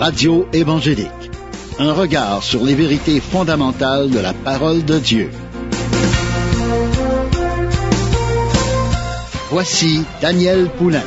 Radio évangélique. Un regard sur les vérités fondamentales de la parole de Dieu. Voici Daniel Poulain.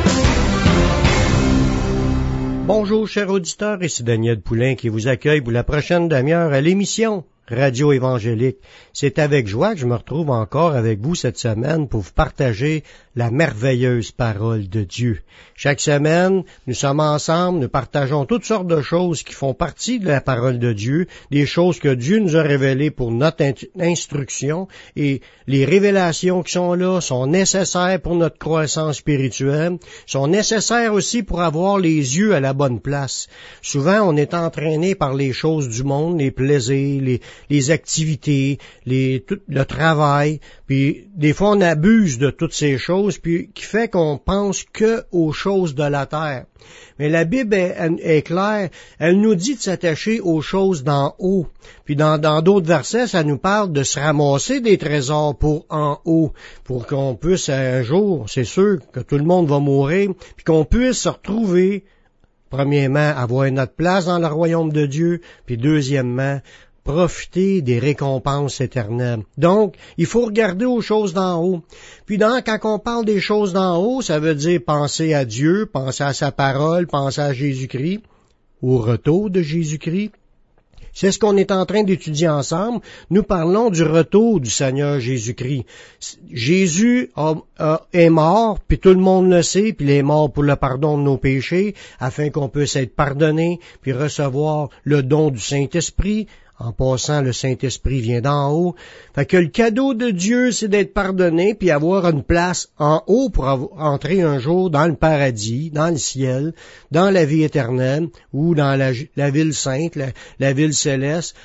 Bonjour, chers auditeurs, ici Daniel Poulain qui vous accueille pour la prochaine demi-heure à l'émission Radio évangélique. C'est avec joie que je me retrouve encore avec vous cette semaine pour vous partager la merveilleuse parole de Dieu. Chaque semaine, nous sommes ensemble, nous partageons toutes sortes de choses qui font partie de la parole de Dieu, des choses que Dieu nous a révélées pour notre instruction, et les révélations qui sont là sont nécessaires pour notre croissance spirituelle, sont nécessaires aussi pour avoir les yeux à la bonne place. Souvent, on est entraîné par les choses du monde, les plaisirs, les activités, le travail, puis des fois on abuse de toutes ces choses, puis qui fait qu'on pense que aux choses de la terre. Mais la Bible est claire, elle nous dit de s'attacher aux choses d'en haut. Puis dans d'autres versets, ça nous parle de se ramasser des trésors pour en haut, pour qu'on puisse un jour, c'est sûr que tout le monde va mourir, puis qu'on puisse se retrouver, premièrement, avoir notre place dans le royaume de Dieu, puis deuxièmement, profiter des récompenses éternelles. Donc, il faut regarder aux choses d'en haut. Puis quand on parle des choses d'en haut, ça veut dire penser à Dieu, penser à sa parole, penser à Jésus-Christ, au retour de Jésus-Christ. C'est ce qu'on est en train d'étudier ensemble. Nous parlons du retour du Seigneur Jésus-Christ. Jésus est mort, puis tout le monde le sait, puis il est mort pour le pardon de nos péchés, afin qu'on puisse être pardonné, puis recevoir le don du Saint-Esprit. En passant, le Saint-Esprit vient d'en haut. Fait que le cadeau de Dieu, c'est d'être pardonné, puis avoir une place en haut pour entrer un jour dans le paradis, dans le ciel, dans la vie éternelle, ou dans la ville sainte, la ville céleste.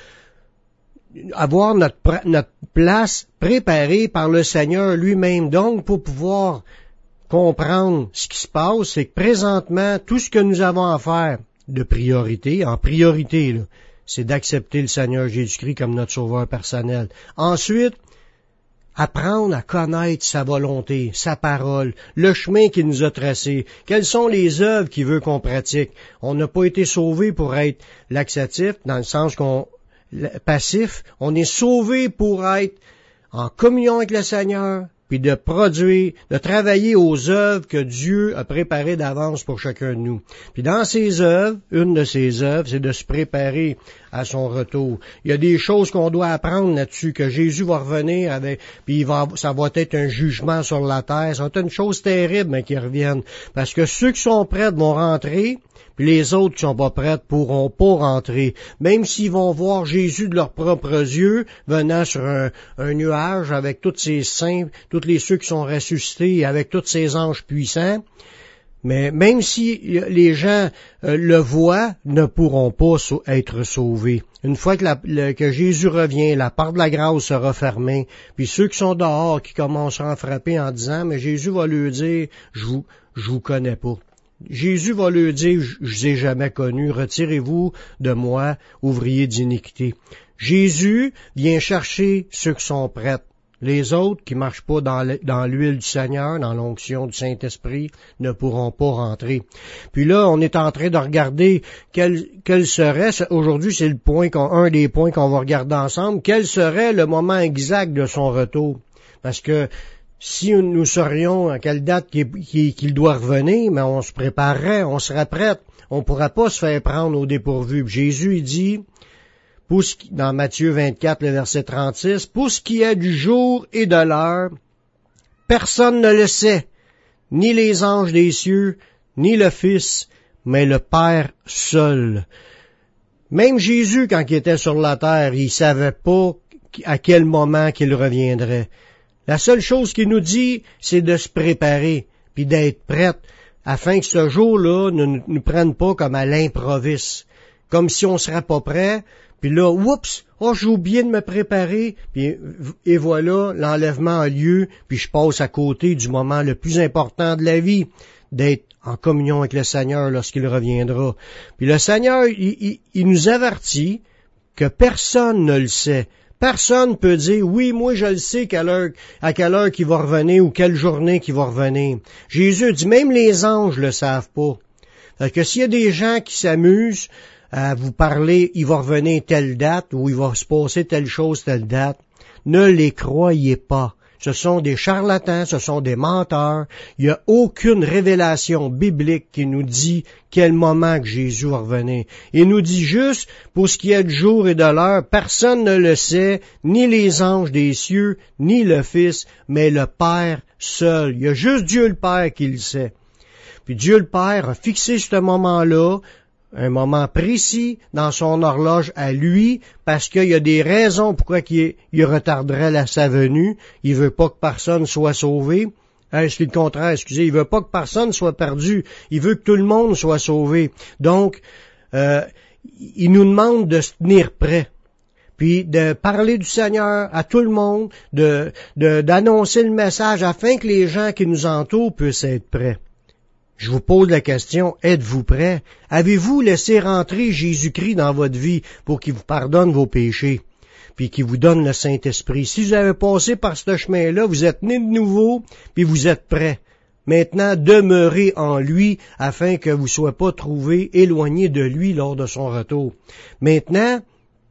Avoir notre place préparée par le Seigneur lui-même. Donc, pour pouvoir comprendre ce qui se passe, c'est que présentement, tout ce que nous avons à faire de priorité, en priorité, là, c'est d'accepter le Seigneur Jésus-Christ comme notre sauveur personnel. Ensuite, apprendre à connaître sa volonté, sa parole, le chemin qu'il nous a tracé, quelles sont les œuvres qu'il veut qu'on pratique. On n'a pas été sauvé pour être laxatif, dans le sens passif. On est sauvé pour être en communion avec le Seigneur, puis de produire, de travailler aux œuvres que Dieu a préparées d'avance pour chacun de nous. Puis dans ces œuvres, une de ces œuvres, c'est de se préparer à son retour. Il y a des choses qu'on doit apprendre là-dessus, que Jésus va revenir avec, puis ça va être un jugement sur la terre. Ça va être une chose terrible, mais qui revienne. Parce que ceux qui sont prêts vont rentrer, puis les autres qui sont pas prêts pourront pas rentrer. Même s'ils vont voir Jésus de leurs propres yeux, venant sur un nuage avec tous ses saints, tous ceux qui sont ressuscités, avec tous ces anges puissants, mais même si les gens le voient, ne pourront pas être sauvés. Une fois que Jésus revient, la porte de la grâce sera fermée, puis ceux qui sont dehors, qui commenceront à frapper en disant, mais Jésus va leur dire, je vous connais pas. Jésus va leur dire, je vous ai jamais connu, retirez-vous de moi, ouvriers d'iniquité. Jésus vient chercher ceux qui sont prêts. Les autres qui marchent pas dans l'huile du Seigneur, dans l'onction du Saint-Esprit, ne pourront pas rentrer. Puis là, on est en train de regarder quel serait, aujourd'hui c'est un des points qu'on va regarder ensemble, quel serait le moment exact de son retour. Parce que si nous saurions à quelle date qu'il doit revenir, mais on se préparerait, on serait prêt. On ne pourra pas se faire prendre au dépourvu. Jésus, il dit, dans Matthieu 24, le verset 36, « Pour ce qui est du jour et de l'heure, personne ne le sait, ni les anges des cieux, ni le Fils, mais le Père seul. » Même Jésus, quand il était sur la terre, il savait pas à quel moment qu'il reviendrait. La seule chose qu'il nous dit, c'est de se préparer, puis d'être prête, afin que ce jour-là ne nous prenne pas comme à l'improviste, comme si on serait pas prêt, puis là, oups, j'ai oublié de me préparer, puis et voilà, l'enlèvement a lieu, puis je passe à côté du moment le plus important de la vie, d'être en communion avec le Seigneur lorsqu'il reviendra. Puis le Seigneur, il nous avertit que personne ne le sait. Personne peut dire, oui, moi je le sais à quelle heure qu'il va revenir ou quelle journée qu'il va revenir. Jésus dit, même les anges le savent pas. Que s'il y a des gens qui s'amusent à vous parler, il va revenir telle date ou il va se passer telle chose telle date, ne les croyez pas. Ce sont des charlatans, ce sont des menteurs. Il n'y a aucune révélation biblique qui nous dit quel moment que Jésus va revenir. Il nous dit juste, pour ce qui est du jour et de l'heure, personne ne le sait, ni les anges des cieux, ni le Fils, mais le Père seul. Il y a juste Dieu le Père qui le sait. Puis Dieu le Père a fixé ce moment-là, un moment précis dans son horloge à lui, parce qu'il y a des raisons pourquoi il retarderait sa venue. Il veut pas que personne soit sauvé. C'est le contraire, excusez. Il veut pas que personne soit perdu. Il veut que tout le monde soit sauvé. Donc, il nous demande de se tenir prêt. Puis de parler du Seigneur à tout le monde, d'annoncer le message afin que les gens qui nous entourent puissent être prêts. Je vous pose la question, êtes-vous prêts? Avez-vous laissé rentrer Jésus-Christ dans votre vie pour qu'il vous pardonne vos péchés, puis qu'il vous donne le Saint-Esprit? Si vous avez passé par ce chemin-là, vous êtes né de nouveau, puis vous êtes prêts. Maintenant, demeurez en lui afin que vous ne soyez pas trouvés éloignés de lui lors de son retour. Maintenant,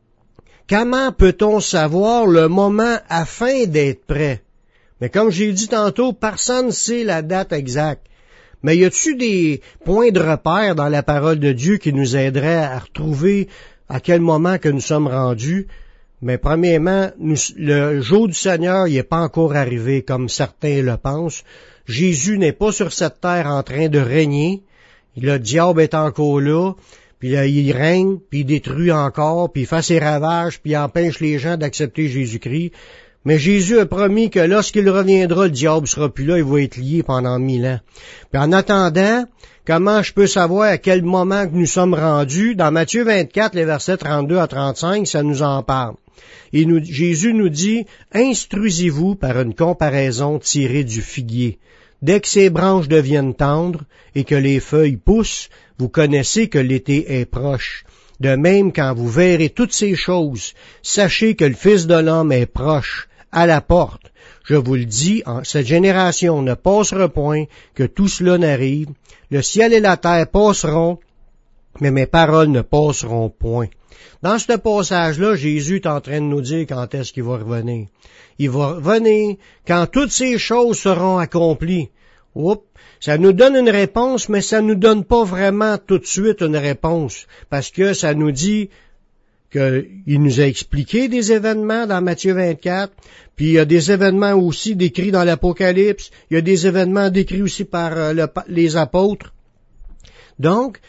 comment peut-on savoir le moment afin d'être prêt? Mais comme j'ai dit tantôt, personne ne sait la date exacte. Mais y a-t-il des points de repère dans la parole de Dieu qui nous aideraient à retrouver à quel moment que nous sommes rendus? Mais premièrement, le jour du Seigneur, il n'est pas encore arrivé comme certains le pensent. Jésus n'est pas sur cette terre en train de régner. Le diable est encore là, puis là, il règne, puis il détruit encore, puis il fait ses ravages, puis il empêche les gens d'accepter Jésus-Christ. Mais Jésus a promis que lorsqu'il reviendra, le diable sera plus là, il va être lié pendant 1000 ans. Puis en attendant, comment je peux savoir à quel moment que nous sommes rendus? Dans Matthieu 24, les versets 32 à 35, ça nous en parle. Et Jésus nous dit, « Instruisez-vous par une comparaison tirée du figuier. Dès que ses branches deviennent tendres et que les feuilles poussent, vous connaissez que l'été est proche. De même, quand vous verrez toutes ces choses, sachez que le Fils de l'homme est proche, à la porte. Je vous le dis, cette génération ne passera point que tout cela n'arrive. Le ciel et la terre passeront, mais mes paroles ne passeront point. » Dans ce passage-là, Jésus est en train de nous dire quand est-ce qu'il va revenir. Il va revenir quand toutes ces choses seront accomplies. Oups, ça nous donne une réponse, mais ça nous donne pas vraiment tout de suite une réponse, parce que ça nous dit qu'il nous a expliqué des événements dans Matthieu 24, puis il y a des événements aussi décrits dans l'Apocalypse, il y a des événements décrits aussi par les apôtres. Donc,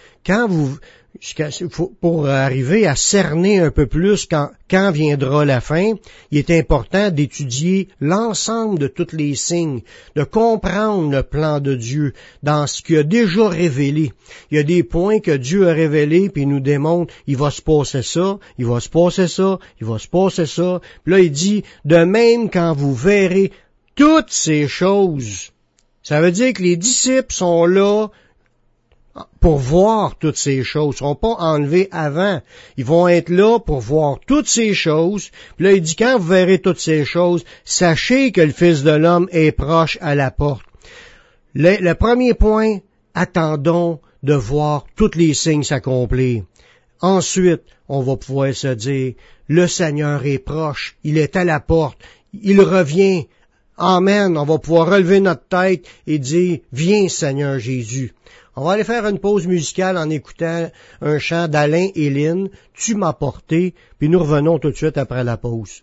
pour arriver à cerner un peu plus quand viendra la fin, il est important d'étudier l'ensemble de tous les signes, de comprendre le plan de Dieu dans ce qu'il a déjà révélé. Il y a des points que Dieu a révélés, puis il nous démontre, il va se passer ça, il va se passer ça, il va se passer ça. Puis là, il dit, de même quand vous verrez toutes ces choses. Ça veut dire que les disciples sont là pour voir toutes ces choses. Ils ne seront pas enlevés avant. Ils vont être là pour voir toutes ces choses. Puis là, il dit, quand vous verrez toutes ces choses, sachez que le Fils de l'homme est proche à la porte. Le premier point, attendons de voir tous les signes s'accomplir. Ensuite, on va pouvoir se dire, le Seigneur est proche, il est à la porte, il revient. Amen. On va pouvoir relever notre tête et dire, viens Seigneur Jésus. On va aller faire une pause musicale en écoutant un chant d'Alain et Lynn, « Tu m'as porté », puis nous revenons tout de suite après la pause.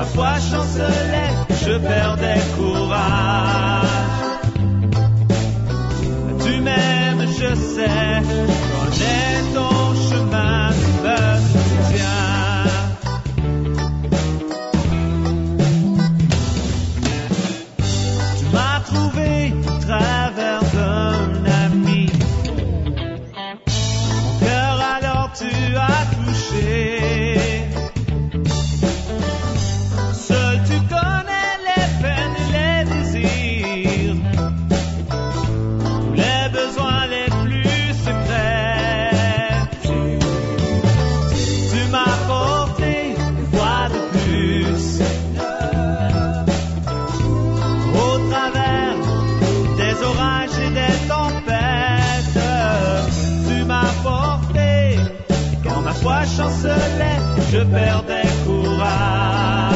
foi chancelait, je perdais courage. Tu m'aimes, je sais, connais ton chemin, me soutiens. Tu m'as trouvé au travers d'un ami. Mon cœur alors tu as touché. Seul tu connais les peines et les désirs, tous les besoins les plus secrets. Tu m'as porté une fois de plus au travers des orages et des tempêtes. Tu m'as porté quand ma foi chancelait, je perdais courage.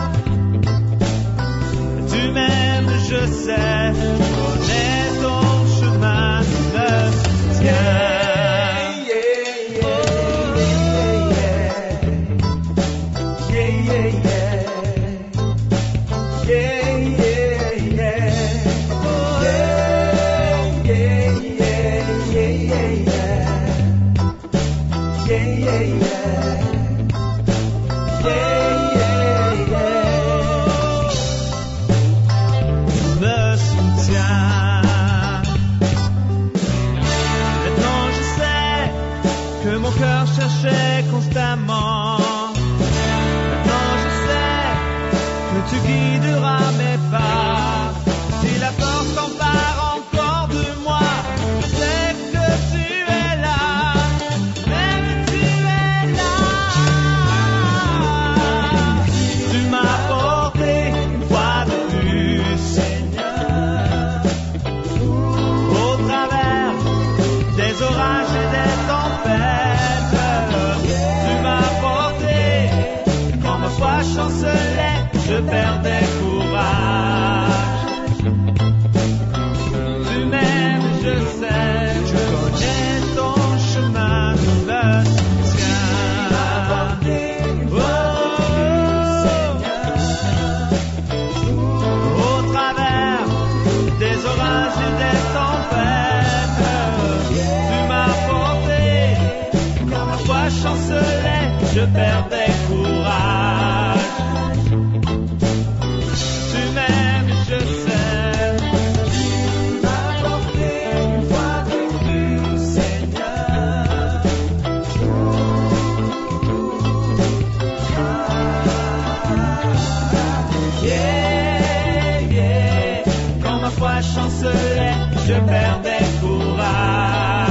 Tu m'aimes, je sais, tu connais ton chemin, me soutiens. Me soutiens. Maintenant je sais que mon cœur cherchait constamment. Maintenant je sais que tu guideras mes pas. Si la force s'empare encore de moi, je sais que tu es là. Même tu es là. Tu m'as porté une fois de plus, Seigneur, au travers des orages et des tempêtes. Tu m'as porté quand ma foi chancelait, je perdais courage. Tu m'aimes, je sais, je connais ton chemin, me soutiens. Au travers des orages et des tempêtes, tu m'as porté quand ma foi chancelait, je perdais courage. Tu m'aimes, je sais. Tu m'as porté une fois de plus, Seigneur. Yeah, yeah. Quand ma foi chancelait, je perdais courage.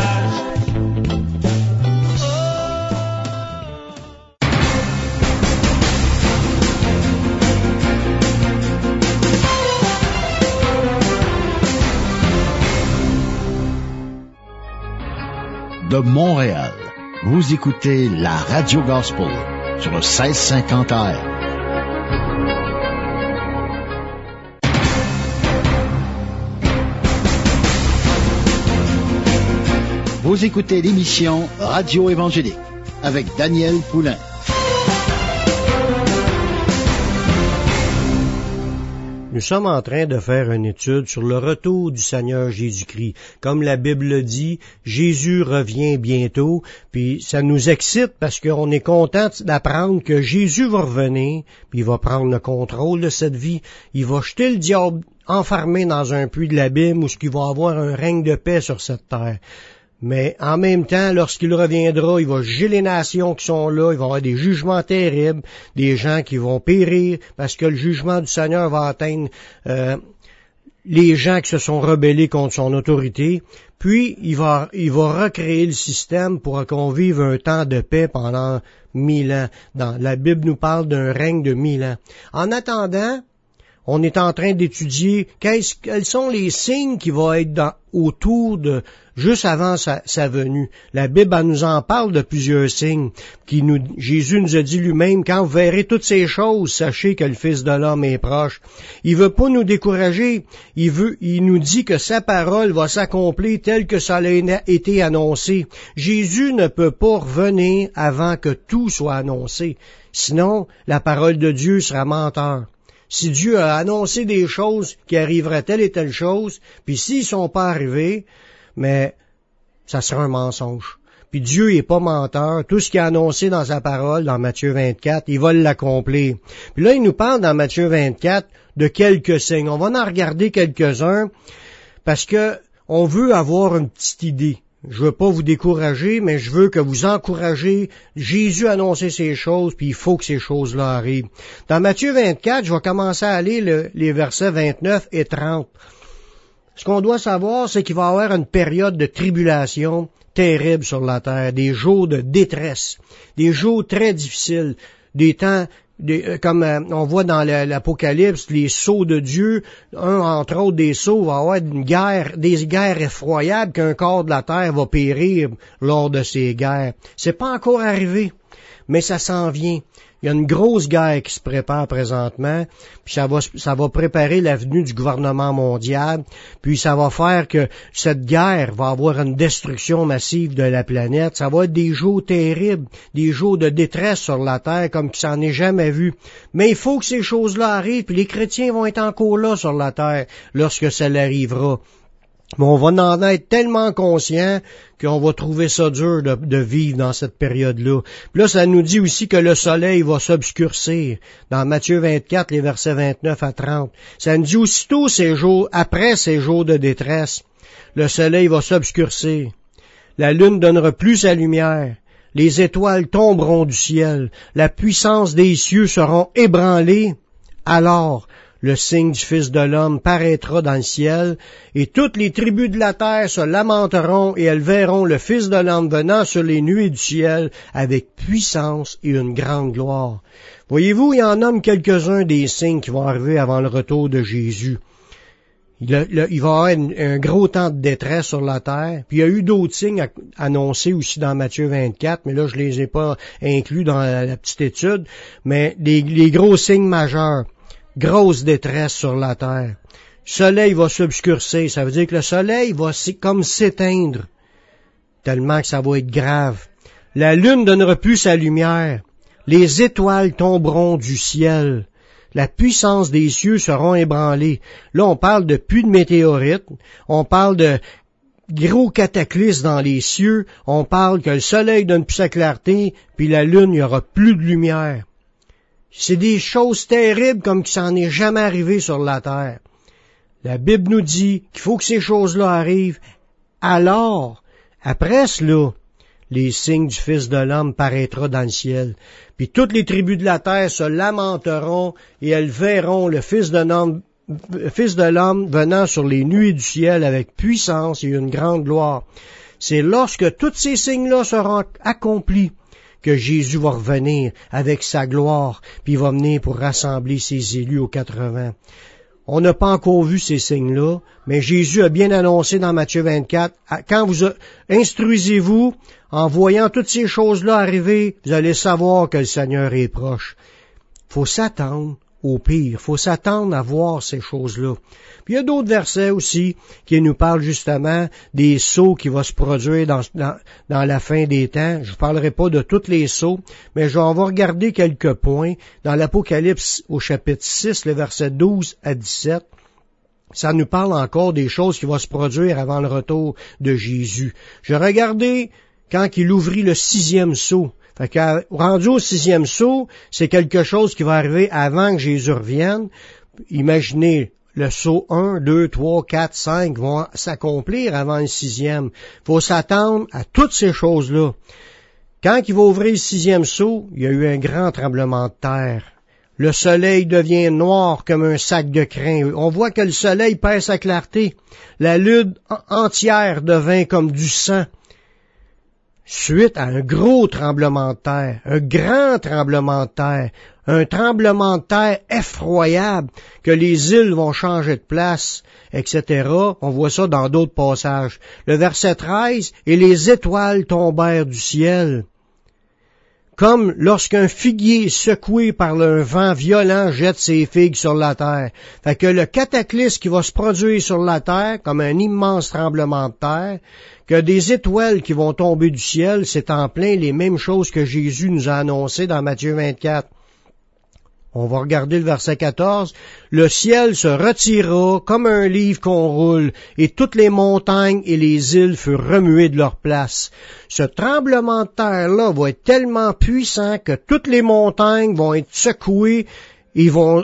De Montréal, vous écoutez la Radio Gospel sur le 1650 AM. Vous écoutez l'émission Radio Évangélique avec Daniel Poulain. Nous sommes en train de faire une étude sur le retour du Seigneur Jésus-Christ. Comme la Bible dit, Jésus revient bientôt, puis ça nous excite parce qu'on est content d'apprendre que Jésus va revenir, puis il va prendre le contrôle de cette vie. Il va jeter le diable enfermé dans un puits de l'abîme où il va avoir un règne de paix sur cette terre. Mais en même temps, lorsqu'il reviendra, il va juger les nations qui sont là, il va y avoir des jugements terribles, des gens qui vont périr, parce que le jugement du Seigneur va atteindre les gens qui se sont rebellés contre son autorité. Puis, il va recréer le système pour qu'on vive un temps de paix pendant 1000 ans. La Bible nous parle d'un règne de 1000 ans. En attendant, On est en train d'étudier quels sont les signes qui vont être autour de, juste avant sa venue. La Bible elle nous en parle de plusieurs signes. Jésus nous a dit lui-même, quand vous verrez toutes ces choses, sachez que le Fils de l'homme est proche. Il veut pas nous décourager. Il nous dit que sa parole va s'accomplir telle que ça a été annoncé. Jésus ne peut pas revenir avant que tout soit annoncé. Sinon, la parole de Dieu sera menteur. Si Dieu a annoncé des choses qui arriveraient telle et telle chose, puis s'ils sont pas arrivés, mais ça sera un mensonge. Puis Dieu est pas menteur. Tout ce qu'il a annoncé dans sa parole, dans Matthieu 24, il va l'accomplir. Puis là, il nous parle dans Matthieu 24 de quelques signes. On va en regarder quelques-uns parce que on veut avoir une petite idée. Je veux pas vous décourager, mais je veux que vous encouragez. Jésus a annoncé ces choses, puis il faut que ces choses-là arrivent. Dans Matthieu 24, je vais commencer à lire les versets 29 et 30. Ce qu'on doit savoir, c'est qu'il va y avoir une période de tribulation terrible sur la terre, des jours de détresse, des jours très difficiles, des temps comme on voit dans l'Apocalypse, les sceaux de Dieu, entre autres des sceaux, va avoir des guerres effroyables qu'un quart de la terre va périr lors de ces guerres. C'est pas encore arrivé, mais ça s'en vient. Il y a une grosse guerre qui se prépare présentement, puis ça va préparer l'avenue du gouvernement mondial, puis ça va faire que cette guerre va avoir une destruction massive de la planète. Ça va être des jours terribles, des jours de détresse sur la terre comme qui s'en est jamais vu. Mais il faut que ces choses-là arrivent, puis les chrétiens vont être encore là sur la terre lorsque ça arrivera. Mais on va en être tellement conscient qu'on va trouver ça dur de vivre dans cette période-là. Puis là, ça nous dit aussi que le soleil va s'obscurcir. Dans Matthieu 24, les versets 29 à 30. Ça nous dit aussitôt après ces jours de détresse, le soleil va s'obscurcir. La lune donnera plus sa lumière. Les étoiles tomberont du ciel. La puissance des cieux seront ébranlées. Alors, le signe du Fils de l'homme paraîtra dans le ciel, et toutes les tribus de la terre se lamenteront, et elles verront le Fils de l'homme venant sur les nuées du ciel, avec puissance et une grande gloire. Voyez-vous, il en nomme quelques-uns des signes qui vont arriver avant le retour de Jésus. Il va y avoir un gros temps de détresse sur la terre, puis il y a eu d'autres signes annoncés aussi dans Matthieu 24, mais là, je les ai pas inclus dans la petite étude, mais les gros signes majeurs. Grosse détresse sur la terre. Le soleil va s'obscurcir. Ça veut dire que le soleil va comme s'éteindre, tellement que ça va être grave. La lune donnera plus sa lumière. Les étoiles tomberont du ciel. La puissance des cieux seront ébranlées. Là, on parle de pluie de météorites. On parle de gros cataclysmes dans les cieux. On parle que le soleil donne plus sa clarté, puis la lune, il n'y aura plus de lumière. C'est des choses terribles comme qui s'en est jamais arrivé sur la terre. La Bible nous dit qu'il faut que ces choses-là arrivent. Alors, après cela, les signes du Fils de l'homme paraîtra dans le ciel. Puis toutes les tribus de la terre se lamenteront et elles verront le Fils de l'homme venant sur les nuées du ciel avec puissance et une grande gloire. C'est lorsque tous ces signes-là seront accomplis que Jésus va revenir avec sa gloire, puis il va venir pour rassembler ses élus aux 80. On n'a pas encore vu ces signes-là, mais Jésus a bien annoncé dans Matthieu 24, quand vous instruisez-vous, en voyant toutes ces choses-là arriver, vous allez savoir que le Seigneur est proche. Faut s'attendre au pire, faut s'attendre à voir ces choses-là. Puis il y a d'autres versets aussi qui nous parlent justement des sceaux qui vont se produire dans la fin des temps. Je ne parlerai pas de tous les sceaux, mais on va regarder quelques points. Dans l'Apocalypse au chapitre 6, le verset 12 à 17, ça nous parle encore des choses qui vont se produire avant le retour de Jésus. Je regardais quand il ouvrit le 6e sceau. Fait que, rendu au 6e sceau, c'est quelque chose qui va arriver avant que Jésus revienne. Imaginez, le sceau 1, 2, 3, 4, 5 vont s'accomplir avant le 6e. Il faut s'attendre à toutes ces choses-là. Quand il va ouvrir le 6e sceau, il y a eu un grand tremblement de terre. Le soleil devient noir comme un sac de crin. On voit que le soleil perd sa clarté. La lune entière devint comme du sang. suite à un gros tremblement de terre, un grand tremblement de terre, un tremblement de terre effroyable, que les îles vont changer de place, etc. On voit ça dans d'autres passages. Le verset 13, « Et les étoiles tombèrent du ciel. » Comme lorsqu'un figuier secoué par un vent violent jette ses figues sur la terre. Fait que le cataclysme qui va se produire sur la terre, comme un immense tremblement de terre, que des étoiles qui vont tomber du ciel, c'est en plein les mêmes choses que Jésus nous a annoncées dans Matthieu 24. On va regarder le verset 14. « Le ciel se retira comme un livre qu'on roule, et toutes les montagnes et les îles furent remuées de leur place. » Ce tremblement de terre-là va être tellement puissant que toutes les montagnes vont être secouées, ils vont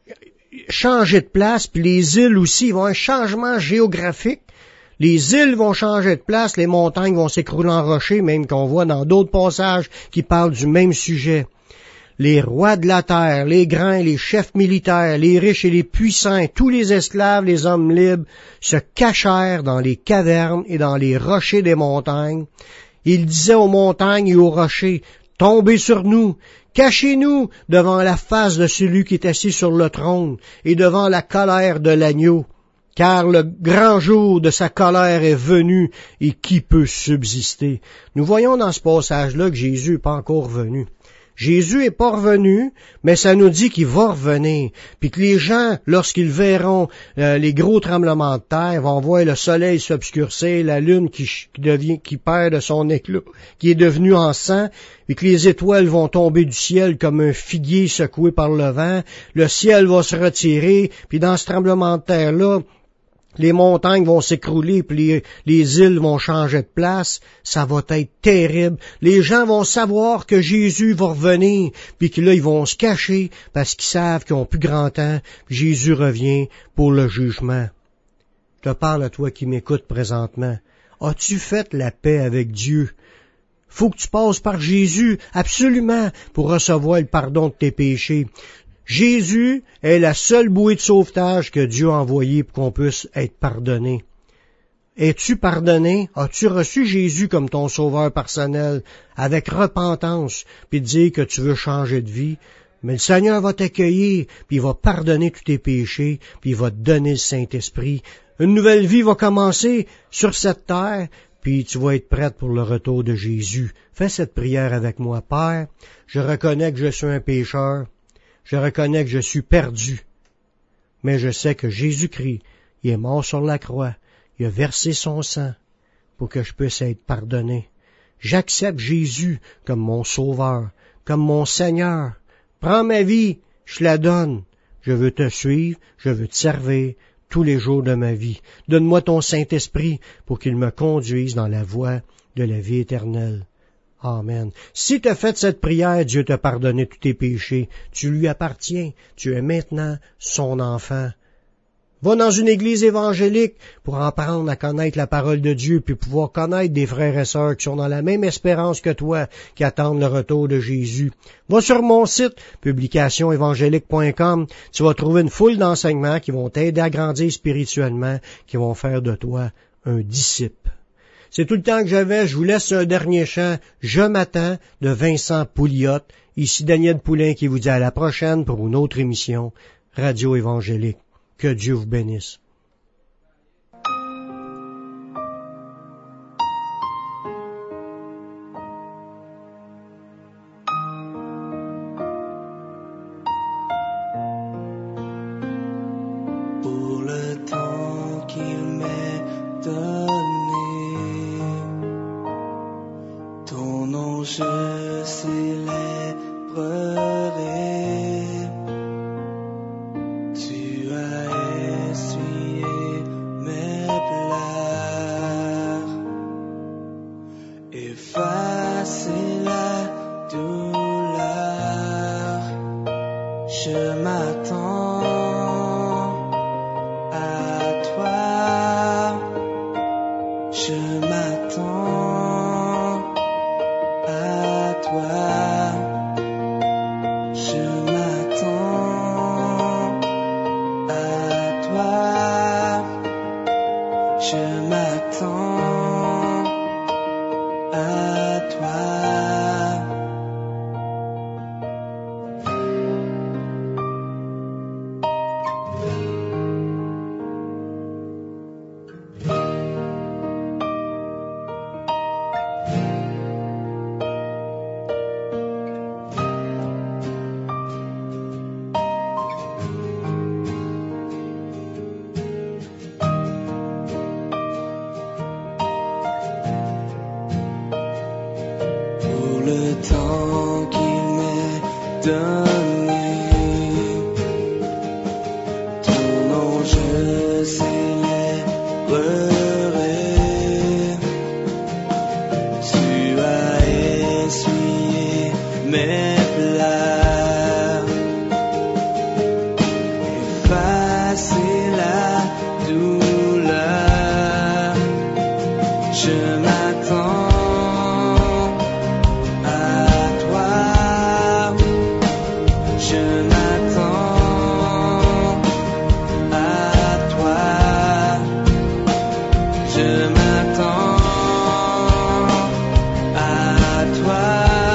changer de place, puis les îles aussi, ils vont avoir un changement géographique. Les îles vont changer de place, les montagnes vont s'écrouler en rochers, même qu'on voit dans d'autres passages qui parlent du même sujet. Les rois de la terre, les grands et les chefs militaires, les riches et les puissants, et tous les esclaves, les hommes libres, se cachèrent dans les cavernes et dans les rochers des montagnes. Ils disaient aux montagnes et aux rochers, « Tombez sur nous, cachez-nous devant la face de celui qui est assis sur le trône et devant la colère de l'agneau, car le grand jour de sa colère est venu, et qui peut subsister? » Nous voyons dans ce passage-là que Jésus n'est pas encore venu. Jésus est pas revenu, mais ça nous dit qu'il va revenir, puis que les gens, lorsqu'ils verront les gros tremblements de terre, vont voir le soleil s'obscurcir, la lune qui perd de son éclat, qui est devenue en sang, et que les étoiles vont tomber du ciel comme un figuier secoué par le vent, le ciel va se retirer, puis dans ce tremblement de terre-là, les montagnes vont s'écrouler, puis les îles vont changer de place. Ça va être terrible. Les gens vont savoir que Jésus va revenir, puis que là, ils vont se cacher parce qu'ils savent qu'ils n'ont plus grand temps. Puis Jésus revient pour le jugement. Je te parle à toi qui m'écoutes présentement. As-tu fait la paix avec Dieu? Faut que tu passes par Jésus, absolument, pour recevoir le pardon de tes péchés. Jésus est la seule bouée de sauvetage que Dieu a envoyée pour qu'on puisse être pardonné. Es-tu pardonné? As-tu reçu Jésus comme ton sauveur personnel avec repentance, puis dire que tu veux changer de vie? Mais le Seigneur va t'accueillir, puis il va pardonner tous tes péchés, puis il va te donner le Saint-Esprit. Une nouvelle vie va commencer sur cette terre, puis tu vas être prête pour le retour de Jésus. Fais cette prière avec moi. Père, je reconnais que je suis un pécheur. Je reconnais que je suis perdu, mais je sais que Jésus-Christ, il est mort sur la croix, il a versé son sang pour que je puisse être pardonné. J'accepte Jésus comme mon sauveur, comme mon Seigneur. Prends ma vie, je la donne. Je veux te suivre, je veux te servir tous les jours de ma vie. Donne-moi ton Saint-Esprit pour qu'il me conduise dans la voie de la vie éternelle. Amen. Si tu as fait cette prière, Dieu t'a pardonné tous tes péchés. Tu lui appartiens. Tu es maintenant son enfant. Va dans une église évangélique pour apprendre à connaître la parole de Dieu, puis pouvoir connaître des frères et sœurs qui sont dans la même espérance que toi, qui attendent le retour de Jésus. Va sur mon site, publicationévangélique.com. Tu vas trouver une foule d'enseignements qui vont t'aider à grandir spirituellement, qui vont faire de toi un disciple. C'est tout le temps que j'avais. Je vous laisse un dernier chant, « Je m'attends » de Vincent Pouliot. Ici Daniel Poulain qui vous dit à la prochaine pour une autre émission Radio Évangélique. Que Dieu vous bénisse. Pour le temps qu'il m'est donné, ton nom je célébrerai. Tu as essuyé mes pleurs, effacé la douleur. Je m'attends à toi, je m'attends à toi, je m'attends à toi, je m'attends à donné. Ton nom je célébrerai. Tu as essuyé mes pleurs, effacé la douleur. Je m'attends à toi, je m'attends à toi, je m'attends à toi,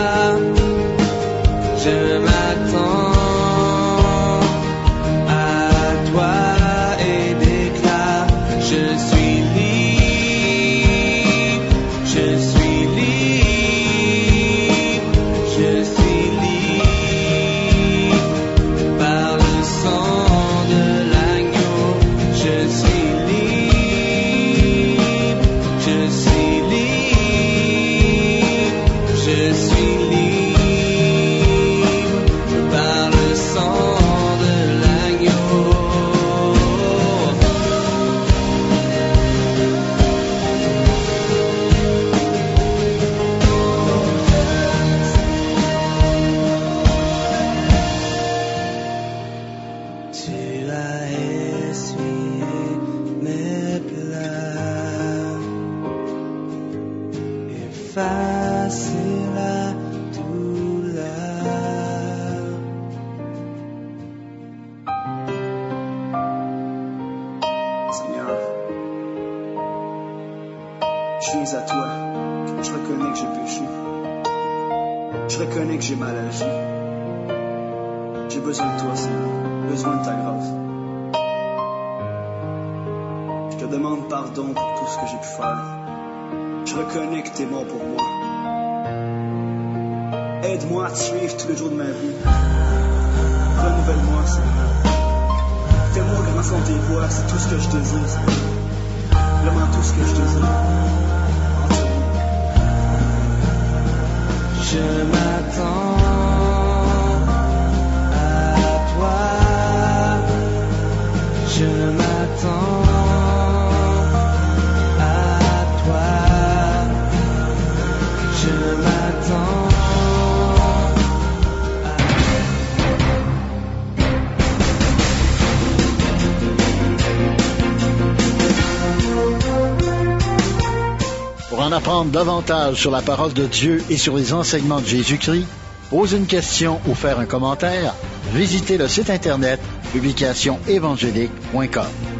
je m'attends à toi et déclare: je suis libre, je suis libre, je suis libre par le sang de l'agneau. Je suis libre, je suis libre, je suis libre par le sang de l'agneau. Tu as essuyé mes pleurs, effacé la douleur. Seigneur, je viens à toi. Je reconnais que j'ai péché. Je reconnais que j'ai mal agi. J'ai besoin de toi, Seigneur. Besoin de ta grâce. Je te demande pardon pour tout ce que j'ai pu faire. Je reconnais que tu es mort pour moi. Aide-moi à te suivre tous les jours de ma vie. Renouvelle-moi, Seigneur. Fais-moi grandir dans tes voies, c'est tout ce que je désire, Seigneur. Vraiment tout ce que je désire. Je m'attends à toi, je m'attends à toi, je m'attends à Pour en apprendre davantage sur la parole de Dieu et sur les enseignements de Jésus-Christ, poser une question ou faire un commentaire, visitez le site internet publicationsévangélique.com.